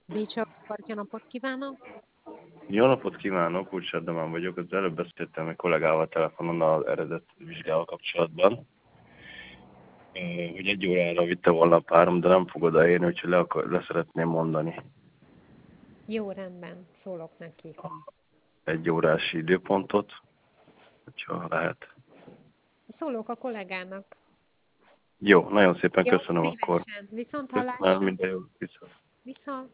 Bécsi Partja, napot kívánok! Jó napot kívánok, Kulcs Erdemán vagyok. Az előbb beszéltem egy kollégával telefonon az eredet vizsgával kapcsolatban. Hogy egy órára vitte volna a párom, de nem fog odaérni, úgyhogy le szeretném mondani. Jó, rendben, szólok neki. Egy órás időpontot, hogyha lehet. Szólok a kollégának. Jó, nagyon szépen Jó, köszönöm akkor. szívesen. Viszont Köszönöm, hallásra. minden jó. Viszont. Viszont.